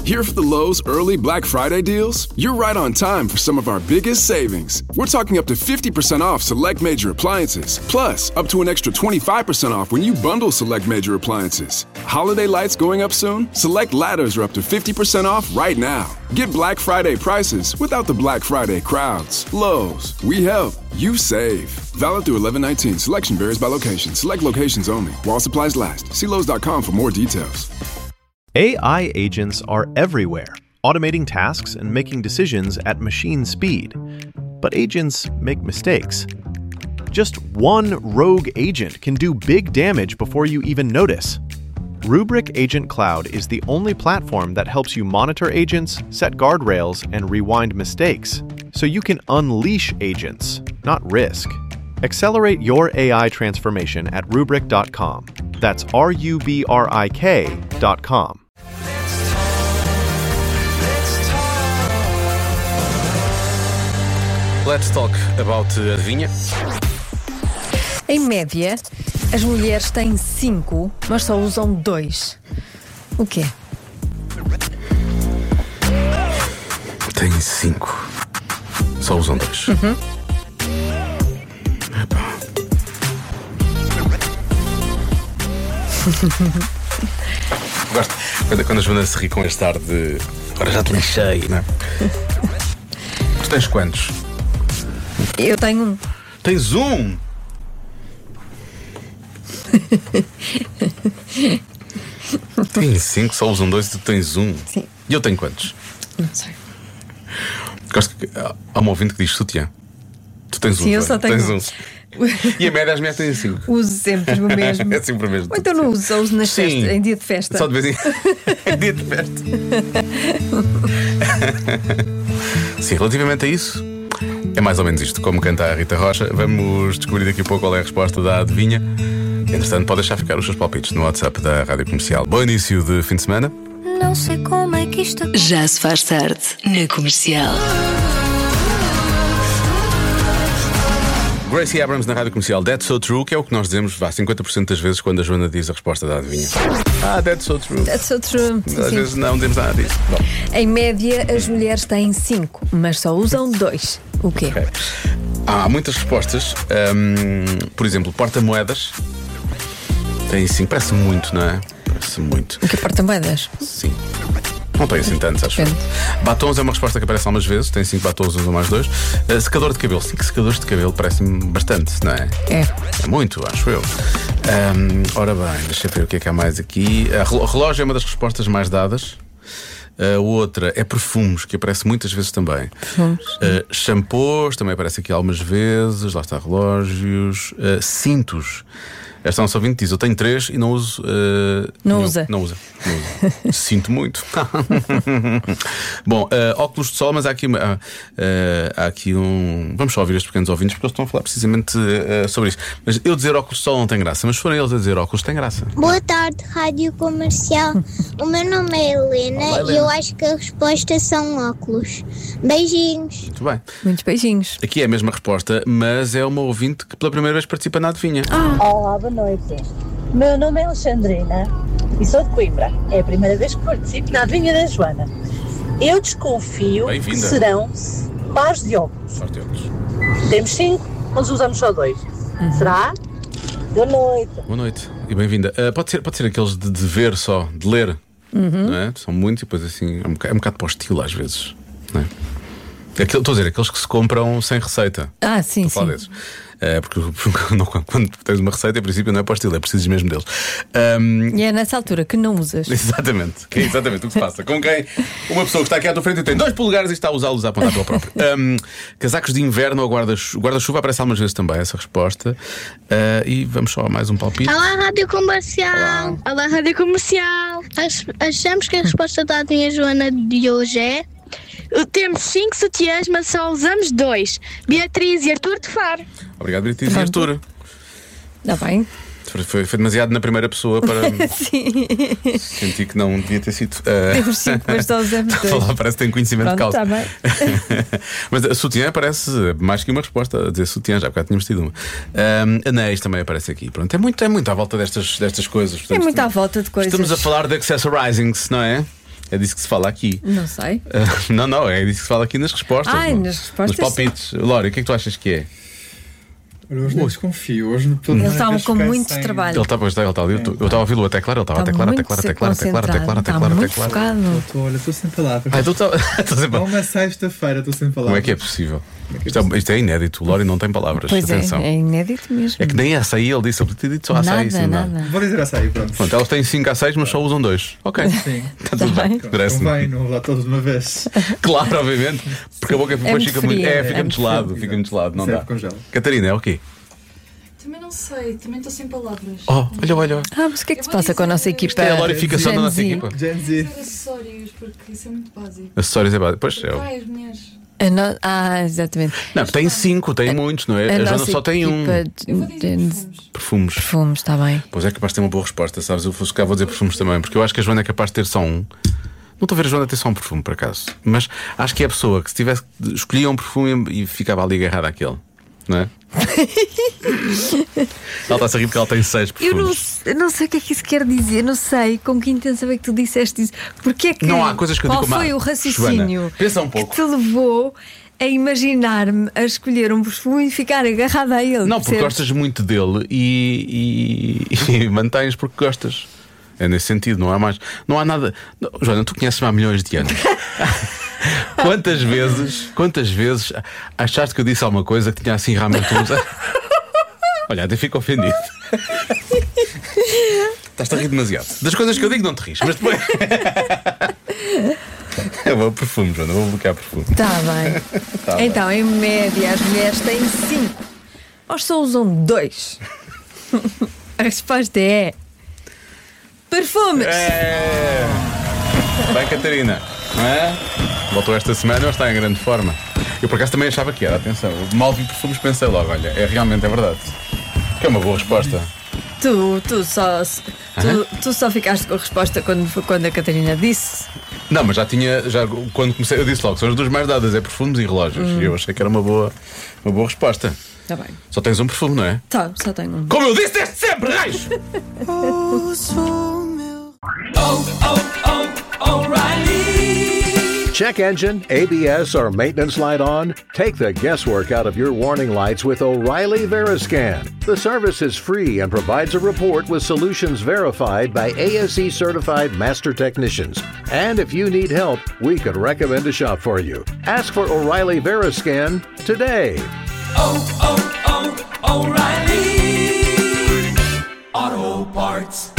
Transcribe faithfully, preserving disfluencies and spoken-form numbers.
Here for the Lowe's early Black Friday deals? You're right on time for some of our biggest savings. We're talking up to fifty percent off select major appliances. Plus, up to an extra twenty-five percent off when you bundle select major appliances. Holiday lights going up soon? Select ladders are up to fifty percent off right now. Get Black Friday prices without the Black Friday crowds. Lowe's, we help, you save. Valid through eleven nineteen. Selection varies by location. Select locations only. While supplies last. See Lowe's dot com for more details. A I agents are everywhere, automating tasks and making decisions at machine speed. But agents make mistakes. Just one rogue agent can do big damage before you even notice. Rubrik Agent Cloud is the only platform that helps you monitor agents, set guardrails, and rewind mistakes, so you can unleash agents, not risk. Accelerate your A I transformation at rubrik dot com. That's R U B R I K dot com. Let's talk about adivinha. Em média, as mulheres têm cinco, mas só usam dois. O quê? Tem cinco. Só usam dois. Uhum. Epá. Gosto quando, quando a Joana se ri com este ar de agora já te lixei, não é? Tu tens quantos? Eu tenho um. Tens um? Tem cinco, só usam dois e tu tens um. Sim. E eu tenho quantos? Não sei. Gosto que há um ouvinte que diz sutiã. Tu tens um. Sim, eu só tenho tens um. um. E a média as mulheres têm cinco. Uso sempre o mesmo. É sempre o mesmo. Ou então não uso, só uso nas Sim. festas, em dia de festa. Só de vez em em dia de festa. Sim, relativamente a isso, é mais ou menos isto. Como canta a Rita Rocha, vamos descobrir daqui a pouco qual é a resposta da adivinha. Entretanto, pode deixar ficar os seus palpites no WhatsApp da Rádio Comercial. Bom início de fim de semana. Não sei como é que isto já se faz tarde na Comercial. Gracie Abrams na Rádio Comercial. That's so true, que é o que nós dizemos vá, cinquenta por cento das vezes quando a Joana diz a resposta da adivinha. Ah, that's so true. That's so true. Às Sim. vezes não dizemos nada disso. Bom. Em média, as mulheres têm cinco, mas só usam dois. O quê? Okay. Há muitas respostas. Hum, por exemplo, porta-moedas. Tem cinco. Parece muito, não é? Parece muito. O que porta-moedas? Sim. Não tem assim tantos, acho. Depende. Batons é uma resposta que aparece algumas vezes. Tem cinco batons, usam mais dois. Uh, secador de cabelo. Cinco secadores de cabelo parece-me bastante, não é? É. É muito, acho eu. Um, ora bem, deixa eu ver o que é que há mais aqui. Uh, relógio é uma das respostas mais dadas. A uh, outra é perfumes, que aparece muitas vezes também. Perfumes. Uh, shampoos também aparece aqui algumas vezes. Lá está, relógios. Uh, cintos. Esta nossa ouvinte diz: eu tenho três e não uso. Uh, Não nenhum. usa. Não usa. Não usa. Sinto muito. Bom, uh, óculos de sol, mas há aqui, uh, uh, há aqui um. Vamos só ouvir estes pequenos ouvintes, porque eles estão a falar precisamente uh, sobre isso. Mas eu dizer óculos de sol não tem graça, mas se forem eles a dizer óculos, tem graça. Boa tarde, Rádio Comercial. O meu nome é Helena, Olá, Helena. e eu acho que a resposta são óculos. Beijinhos. Muito bem. Muitos beijinhos. Aqui é a mesma resposta, mas é uma ouvinte que pela primeira vez participa na adivinha. Olá, boa noite. Meu nome é Alexandrina e sou de Coimbra. É a primeira vez que participo na adivinha da Joana. Eu desconfio que Bem-vinda. serão pares de óculos. Sorte de óculos. Temos cinco, mas usamos só dois. Será? Boa noite. Boa noite e bem-vinda. Uh, pode ser, pode ser aqueles de, de ver só, de ler. Não é? São muitos e depois assim é um bocado, é um bocado para o estilo às vezes. Não é? Aquele, estou a dizer, aqueles que se compram sem receita. Ah, sim, Estou a falar sim. desses. É, porque não, quando tens uma receita, em princípio não é para o estilo, é preciso mesmo deles. Um, E é nessa altura que não usas. Exatamente, que é exatamente o que se passa. Com quem uma pessoa que está aqui à tua frente e tem dois polegares e está a usá-los a apontar pela própria. Um, casacos de inverno ou guarda-chuva. Guarda-chuva aparece algumas vezes também essa resposta. Uh, e vamos só a mais um palpite. Olá, Rádio Comercial. Olá, Rádio Comercial. Ach- Achamos que a resposta da adivinha Joana de hoje é: temos cinco sutiãs, mas só usamos dois. Beatriz e Artur de Faro. Obrigado, Beatriz e Artur. Está bem? Foi, foi, foi demasiado na primeira pessoa para Sim. sentir que não devia ter sido. Uh... Temos cinco, mas só usamos Está a dois. falar, parece que tem conhecimento Pronto, de causa. está bem. Mas a sutiã parece mais que uma resposta a dizer sutiã, já porque tínhamos tido uma. Um, anéis também aparece aqui. Pronto, é muito, é muito à volta destas, destas coisas. É Portanto, muito à volta de coisas. estamos a falar de accessorizings, não é? É disso que se fala aqui. Não sei. Uh, não, não, é disso que se fala aqui nas respostas. Ai, não? nas respostas. Nos palpites. Lori, o que é que tu achas que é? Hoje não desconfio. Hoje, Eles estavam com muito sem... trabalho. Ele estava, ele está ali. Eu estava a ouvi-lo a teclar, ele estava a teclar, a teclar, a teclar, a teclar, a teclar, a teclar, a muito teclar. focado. Estou, olha, estou sem palavras. Ah, então estou sem É palavras. uma sexta-feira, estou sem palavras. Como é que é possível? Isto é, isto é inédito. O Lori não tem palavras. Pois Atenção. é, é inédito mesmo. É que nem açaí, ele disse, ele tinha dito só açaí. Nada, sim, nada. Vou dizer açaí, pronto. Pronto, elas têm cinco a seis, mas só usam dois. Ok. Sim. Está tudo bem. Parece-me. Convém, não vou lá todos de uma vez. Claro, obviamente. Porque a boca depois muito fica muito. fria, É, é fica muito muito gelado. frio. Fica muito gelado. Não Serve dá. congela. Catarina, é o quê? Também não sei, também estou sem palavras. Oh, olha, olha. Ah, mas o que é que se passa com a nossa equipa? Isto é a glorificação da nossa Gen Z? equipa. Gen Z. Fazer acessórios, porque isso é muito básico. Acessórios é básico. Pois é. Vai, as mulheres. A no- Ah, exatamente. Não, tem cinco, tem muitos, não é? A A Joana nossa só tem um. equipa Eu vou dizer de perfumes. Perfumes. perfumes, está bem. Pois é capaz de ter uma boa resposta, sabes? Eu fosse cá, vou dizer perfumes também, porque eu acho que a Joana é capaz de ter só um. Não estou a ver a Joana ter só um perfume, por acaso. Mas acho que é a pessoa que se tivesse escolhia um perfume e ficava ali agarrada àquele, não é? Ela está a rir porque ela tem seis Eu não, perfumes. eu não sei o que é que isso quer dizer, não sei com que intenção é que tu disseste isso. Porque é que. Não há coisas que eu qual digo como foi há. o raciocínio Joana, pensa um pouco. que te levou a imaginar-me a escolher um perfume e ficar agarrada a ele? Não, porque percebes? gostas muito dele e, e, e mantens porque gostas. É nesse sentido, não há mais. Não há nada. Não, Joana, tu conheces-me há milhões de anos. Quantas vezes, quantas vezes achaste que eu disse alguma coisa que tinha assim realmente uns. Olha, até fico ofendido. Estás a rir demasiado. Das coisas que eu digo não te rires, mas depois. Eu vou perfume, Joana, vou bloquear perfume. Está bem. Tá Então, em média, as mulheres têm cinco. Ou só usam dois? A resposta é. Perfumes! É. Bem, Catarina, não é? Voltou esta semana, mas está em grande forma. Eu por acaso também achava que era, atenção. Eu mal vi perfumes, pensei logo, olha, é realmente é verdade. Que é uma boa resposta. Tu, tu, só, tu, tu só ficaste com a resposta quando, quando a Catarina disse. Não, mas já tinha, já quando comecei, eu disse logo, são as duas mais dadas, é perfumes e relógios. E eu achei que era uma boa, uma boa resposta. Está bem. Só tens um perfume, não é? Tá, só tenho um. Como eu disse desde sempre, raios! Check engine, A B S, or maintenance light on? Take the guesswork out of your warning lights with O'Reilly Veriscan. The service is free and provides a report with solutions verified by A S E certified master technicians. And if you need help, we could recommend a shop for you. Ask for O'Reilly Veriscan today. Oh, oh, oh, O'Reilly Auto Parts.